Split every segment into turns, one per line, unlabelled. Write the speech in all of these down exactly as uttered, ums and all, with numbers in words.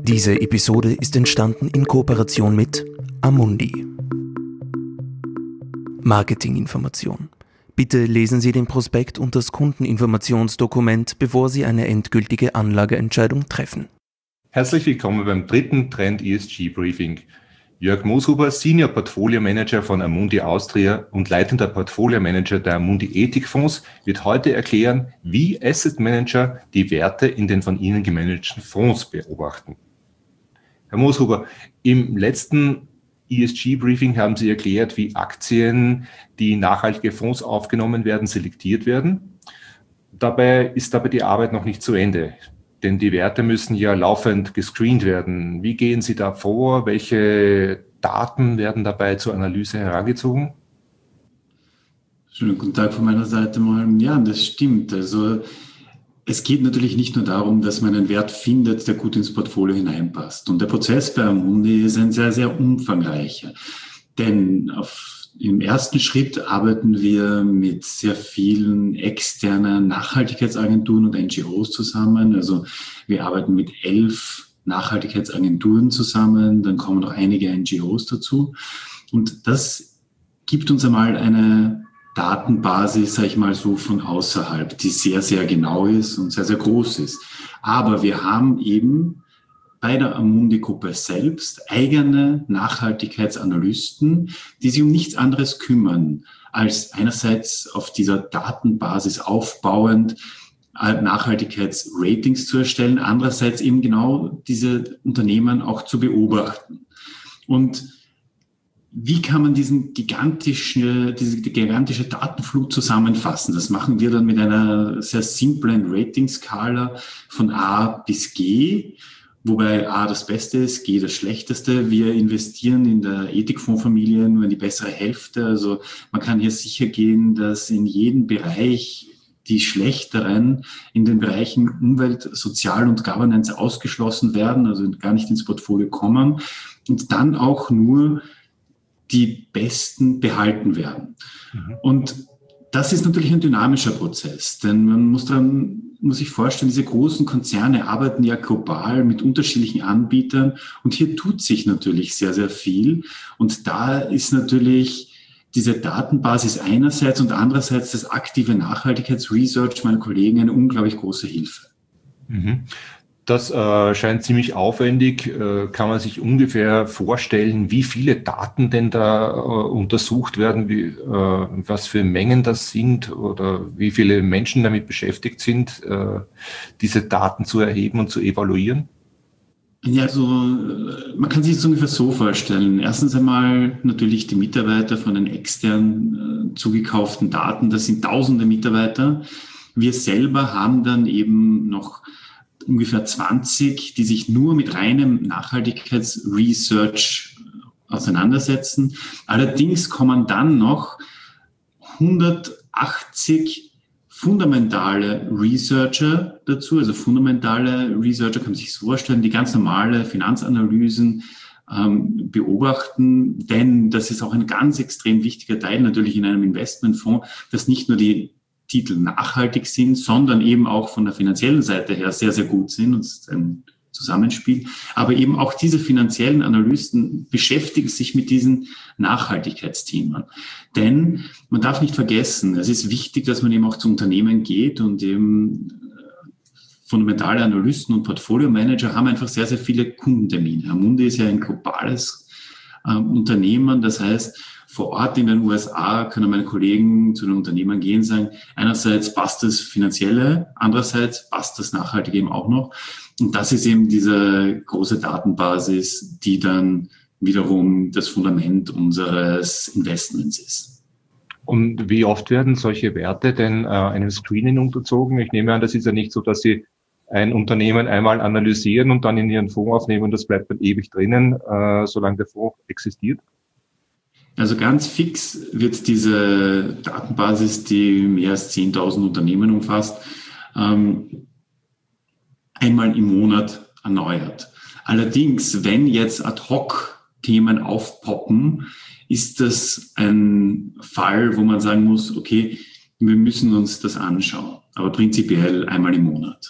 Diese Episode ist entstanden in Kooperation mit Amundi. Marketinginformation. Bitte lesen Sie den Prospekt und das Kundeninformationsdokument, bevor Sie eine endgültige Anlageentscheidung treffen.
Herzlich willkommen beim dritten Trend E S G Briefing. Jörg Mooshuber, Senior Portfolio Manager von Amundi Austria und leitender Portfolio Manager der Amundi Ethikfonds, wird heute erklären, wie Asset Manager die Werte in den von ihnen gemanagten Fonds beobachten. Herr Mooshuber, im letzten E S G Briefing haben Sie erklärt, wie Aktien, die in nachhaltige Fonds aufgenommen werden, selektiert werden. Dabei ist aber die Arbeit noch nicht zu Ende. Denn die Werte müssen ja laufend gescreent werden. Wie gehen Sie da vor? Welche Daten werden dabei zur Analyse herangezogen?
Schönen guten Tag von meiner Seite mal. Ja, das stimmt. Also es geht natürlich nicht nur darum, dass man einen Wert findet, der gut ins Portfolio hineinpasst. Und der Prozess bei Amundi ist ein sehr, sehr umfangreicher. Denn auf Im ersten Schritt arbeiten wir mit sehr vielen externen Nachhaltigkeitsagenturen und N G Os zusammen. Also wir arbeiten mit elf Nachhaltigkeitsagenturen zusammen, dann kommen noch einige N G Os dazu. Und das gibt uns einmal eine Datenbasis, sage ich mal so, von außerhalb, die sehr, sehr genau ist und sehr, sehr groß ist. Aber wir haben eben bei der Amundi-Gruppe selbst eigene Nachhaltigkeitsanalysten, die sich um nichts anderes kümmern, als einerseits auf dieser Datenbasis aufbauend Nachhaltigkeitsratings zu erstellen, andererseits eben genau diese Unternehmen auch zu beobachten. Und wie kann man diesen gigantische, diese gigantische Datenflut zusammenfassen? Das machen wir dann mit einer sehr simplen Ratingskala von A bis G. Wobei A das Beste ist, G das Schlechteste. Wir investieren in der Ethikfondsfamilie nur in die bessere Hälfte. Also man kann hier sicher gehen, dass in jedem Bereich die Schlechteren in den Bereichen Umwelt, Sozial und Governance ausgeschlossen werden, also gar nicht ins Portfolio kommen und dann auch nur die Besten behalten werden. Mhm. Und das ist natürlich ein dynamischer Prozess, denn man muss dann, muss sich vorstellen, diese großen Konzerne arbeiten ja global mit unterschiedlichen Anbietern und hier tut sich natürlich sehr, sehr viel. Und da ist natürlich diese Datenbasis einerseits und andererseits das aktive Nachhaltigkeitsresearch meiner Kollegen eine unglaublich große Hilfe.
Mhm. Das äh, scheint ziemlich aufwendig. Äh, kann man sich ungefähr vorstellen, wie viele Daten denn da äh, untersucht werden, wie, äh, was für Mengen das sind oder wie viele Menschen damit beschäftigt sind, äh, diese Daten zu erheben und zu evaluieren?
Ja, also man kann sich das ungefähr so vorstellen. Erstens einmal natürlich die Mitarbeiter von den extern äh, zugekauften Daten. Das sind tausende Mitarbeiter. Wir selber haben dann eben noch ungefähr zwanzig, die sich nur mit reinem Nachhaltigkeitsresearch auseinandersetzen. Allerdings kommen dann noch hundertachtzig fundamentale Researcher dazu. Also fundamentale Researcher kann man sich so vorstellen, die ganz normale Finanzanalysen ähm, beobachten, denn das ist auch ein ganz extrem wichtiger Teil natürlich in einem Investmentfonds, dass nicht nur die Titel nachhaltig sind, sondern eben auch von der finanziellen Seite her sehr, sehr gut sind und es ist ein Zusammenspiel. Aber eben auch diese finanziellen Analysten beschäftigen sich mit diesen Nachhaltigkeitsthemen. Denn man darf nicht vergessen, es ist wichtig, dass man eben auch zu Unternehmen geht und eben fundamentale Analysten und Portfolio-Manager haben einfach sehr, sehr viele Kundentermine. Amundi ist ja ein globales äh, Unternehmen, das heißt, vor Ort in den U S A können meine Kollegen zu den Unternehmern gehen und sagen, einerseits passt das Finanzielle, andererseits passt das Nachhaltige eben auch noch. Und das ist eben diese große Datenbasis, die dann wiederum das Fundament unseres Investments ist.
Und wie oft werden solche Werte denn äh, einem Screening unterzogen? Ich nehme an, das ist ja nicht so, dass Sie ein Unternehmen einmal analysieren und dann in Ihren Fonds aufnehmen und das bleibt dann ewig drinnen, äh, solange der Fonds existiert.
Also ganz fix wird diese Datenbasis, die mehr als zehntausend Unternehmen umfasst, ähm, einmal im Monat erneuert. Allerdings, wenn jetzt ad hoc Themen aufpoppen, ist das ein Fall, wo man sagen muss, okay, wir müssen uns das anschauen, aber prinzipiell einmal im Monat.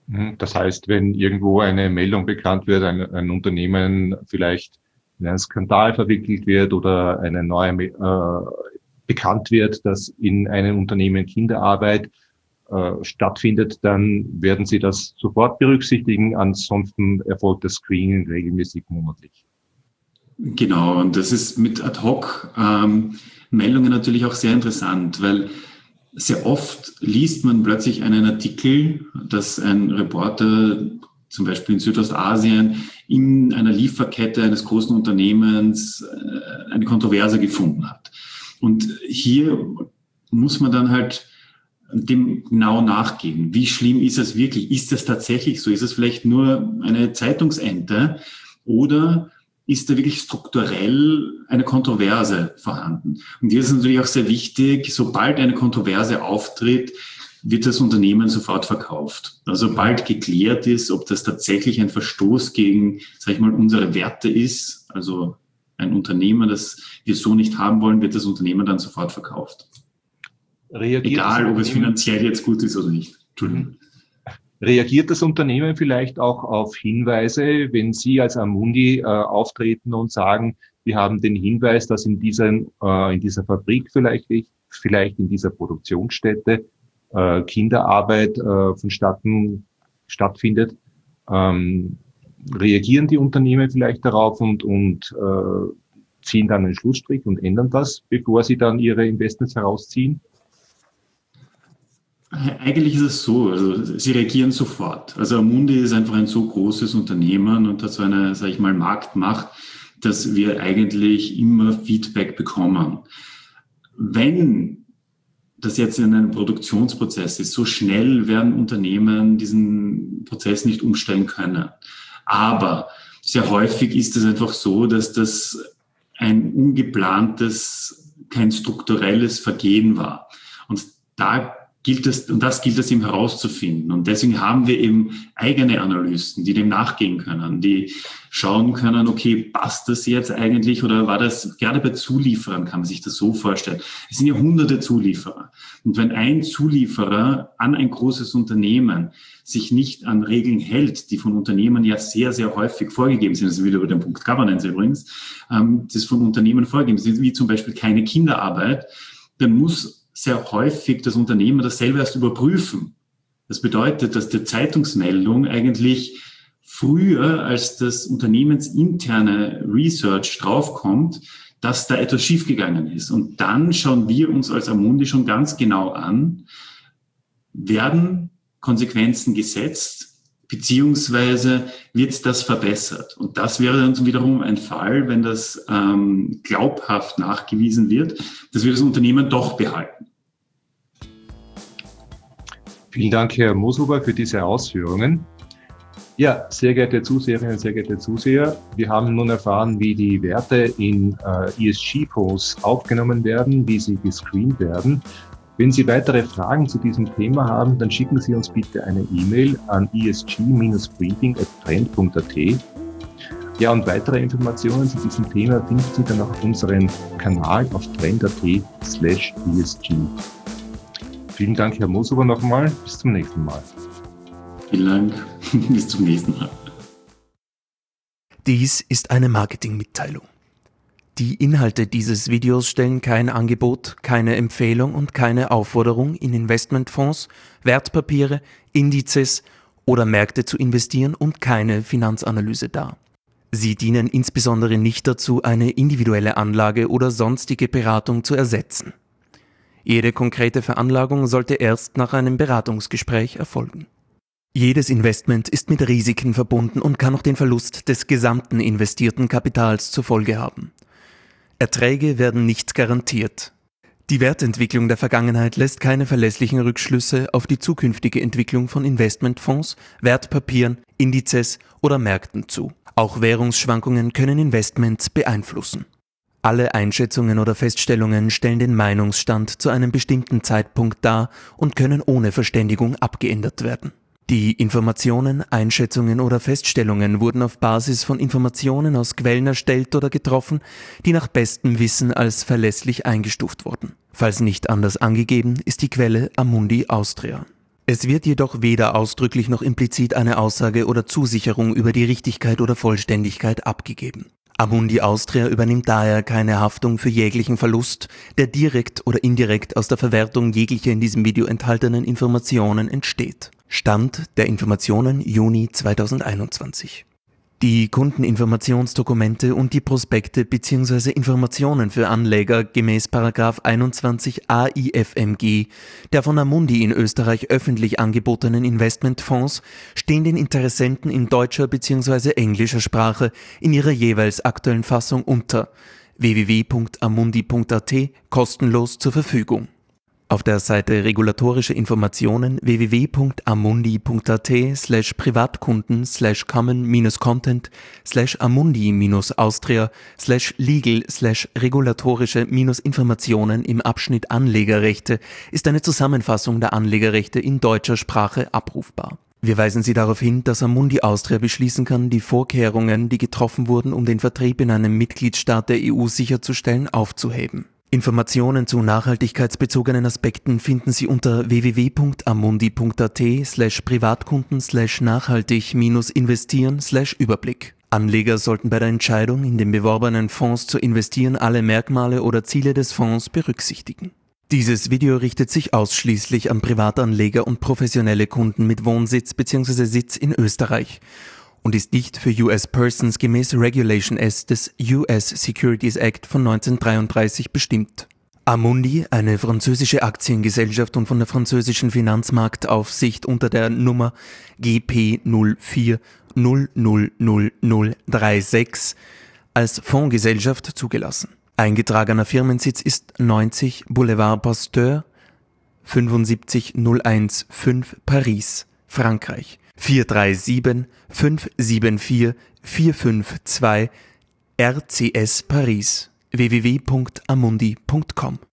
Das heißt, wenn irgendwo eine Meldung bekannt wird, ein, ein Unternehmen vielleicht in einen Skandal verwickelt wird oder eine neue äh, bekannt wird, dass in einem Unternehmen Kinderarbeit äh, stattfindet, dann werden Sie das sofort berücksichtigen. Ansonsten erfolgt das Screening regelmäßig monatlich.
Genau, und das ist mit Ad-Hoc-Meldungen ähm, natürlich auch sehr interessant, weil sehr oft liest man plötzlich einen Artikel, dass ein Reporter zum Beispiel in Südostasien in einer Lieferkette eines großen Unternehmens eine Kontroverse gefunden hat. Und hier muss man dann halt dem genau nachgehen. Wie schlimm ist es wirklich? Ist es tatsächlich so? Ist es vielleicht nur eine Zeitungsente oder ist da wirklich strukturell eine Kontroverse vorhanden? Und hier ist es natürlich auch sehr wichtig, sobald eine Kontroverse auftritt, wird das Unternehmen sofort verkauft. Also sobald geklärt ist, ob das tatsächlich ein Verstoß gegen, sag ich mal, unsere Werte ist, also ein Unternehmen, das wir so nicht haben wollen, wird das Unternehmen dann sofort verkauft. Reagiert Egal, ob es finanziell jetzt gut ist oder nicht. Entschuldigung.
Reagiert das Unternehmen vielleicht auch auf Hinweise, wenn Sie als Amundi äh, auftreten und sagen, wir haben den Hinweis, dass in, diesen, äh, in dieser Fabrik vielleicht, vielleicht in dieser Produktionsstätte äh, Kinderarbeit äh, vonstatten stattfindet? Ähm, reagieren die Unternehmen vielleicht darauf und, und äh, ziehen dann einen Schlussstrich und ändern das, bevor sie dann ihre Investments herausziehen?
Eigentlich ist es so, also sie reagieren sofort. Also Amundi ist einfach ein so großes Unternehmen und hat so eine, sage ich mal, Marktmacht, dass wir eigentlich immer Feedback bekommen. Wenn das jetzt in einem Produktionsprozess ist, so schnell werden Unternehmen diesen Prozess nicht umstellen können. Aber sehr häufig ist es einfach so, dass das ein ungeplantes, kein strukturelles Vergehen war. Und da gilt es, und das gilt es eben herauszufinden. Und deswegen haben wir eben eigene Analysten, die dem nachgehen können, die schauen können, okay, passt das jetzt eigentlich oder war das, gerade bei Zulieferern kann man sich das so vorstellen. Es sind ja hunderte Zulieferer. Und wenn ein Zulieferer an ein großes Unternehmen sich nicht an Regeln hält, die von Unternehmen ja sehr, sehr häufig vorgegeben sind, also wieder über den Punkt Governance übrigens, das von Unternehmen vorgegeben sind, wie zum Beispiel keine Kinderarbeit, dann muss sehr häufig das Unternehmen das selber erst überprüfen. Das bedeutet, dass die Zeitungsmeldung eigentlich früher als das unternehmensinterne Research draufkommt, dass da etwas schiefgegangen ist. Und dann schauen wir uns als Amundi schon ganz genau an, werden Konsequenzen gesetzt, beziehungsweise wird das verbessert. Und das wäre dann wiederum ein Fall, wenn das ähm, glaubhaft nachgewiesen wird, dass wir das Unternehmen doch behalten.
Vielen Dank, Herr Mooshuber, für diese Ausführungen. Ja, sehr geehrte Zuseherinnen, sehr geehrte Zuseher, wir haben nun erfahren, wie die Werte in äh, E S G-Fonds aufgenommen werden, wie sie gescreent werden. Wenn Sie weitere Fragen zu diesem Thema haben, dann schicken Sie uns bitte eine E-Mail an e s g dash briefing at trend punkt a t. Ja, und weitere Informationen zu diesem Thema finden Sie dann auf unserem Kanal auf trend punkt a t slash E S G. Vielen Dank, Herr Mooshuber, nochmal. Bis zum nächsten Mal.
Vielen Dank. Bis zum nächsten Mal.
Dies ist eine Marketingmitteilung. Die Inhalte dieses Videos stellen kein Angebot, keine Empfehlung und keine Aufforderung, in Investmentfonds, Wertpapiere, Indizes oder Märkte zu investieren und keine Finanzanalyse dar. Sie dienen insbesondere nicht dazu, eine individuelle Anlage oder sonstige Beratung zu ersetzen. Jede konkrete Veranlagung sollte erst nach einem Beratungsgespräch erfolgen. Jedes Investment ist mit Risiken verbunden und kann auch den Verlust des gesamten investierten Kapitals zur Folge haben. Erträge werden nicht garantiert. Die Wertentwicklung der Vergangenheit lässt keine verlässlichen Rückschlüsse auf die zukünftige Entwicklung von Investmentfonds, Wertpapieren, Indizes oder Märkten zu. Auch Währungsschwankungen können Investments beeinflussen. Alle Einschätzungen oder Feststellungen stellen den Meinungsstand zu einem bestimmten Zeitpunkt dar und können ohne Verständigung abgeändert werden. Die Informationen, Einschätzungen oder Feststellungen wurden auf Basis von Informationen aus Quellen erstellt oder getroffen, die nach bestem Wissen als verlässlich eingestuft wurden. Falls nicht anders angegeben, ist die Quelle Amundi Austria. Es wird jedoch weder ausdrücklich noch implizit eine Aussage oder Zusicherung über die Richtigkeit oder Vollständigkeit abgegeben. Amundi Austria übernimmt daher keine Haftung für jeglichen Verlust, der direkt oder indirekt aus der Verwertung jeglicher in diesem Video enthaltenen Informationen entsteht. Stand der Informationen Juni zweitausendeinundzwanzig. Die Kundeninformationsdokumente und die Prospekte bzw. Informationen für Anleger gemäß Paragraph einundzwanzig A I F M G der von Amundi in Österreich öffentlich angebotenen Investmentfonds stehen den Interessenten in deutscher bzw. englischer Sprache in ihrer jeweils aktuellen Fassung unter w w w punkt amundi punkt a t kostenlos zur Verfügung. Auf der Seite Regulatorische Informationen w w w punkt amundi punkt a t slash privatkunden slash common minus content slash amundi minus austria slash legal slash regulatorische minus Informationen im Abschnitt Anlegerrechte ist eine Zusammenfassung der Anlegerrechte in deutscher Sprache abrufbar. Wir weisen Sie darauf hin, dass Amundi Austria beschließen kann, die Vorkehrungen, die getroffen wurden, um den Vertrieb in einem Mitgliedstaat der E U sicherzustellen, aufzuheben. Informationen zu nachhaltigkeitsbezogenen Aspekten finden Sie unter w w w punkt amundi punkt a t slash privatkunden slash nachhaltig minus investieren slash Überblick. Anleger sollten bei der Entscheidung, in den beworbenen Fonds zu investieren, alle Merkmale oder Ziele des Fonds berücksichtigen. Dieses Video richtet sich ausschließlich an Privatanleger und professionelle Kunden mit Wohnsitz bzw. Sitz in Österreich und ist nicht für U S Persons gemäß Regulation S des U S Securities Act von neunzehnhundertdreiunddreißig bestimmt. Amundi, eine französische Aktiengesellschaft und von der französischen Finanzmarktaufsicht unter der Nummer G P null vier null null null null drei sechs als Fondsgesellschaft zugelassen. Eingetragener Firmensitz ist neunzig Boulevard Pasteur fünfundsiebzig null fünfzehn Paris, Frankreich. vier drei sieben fünf sieben vier vier fünf zwei R C S Paris w w w punkt amundi punkt com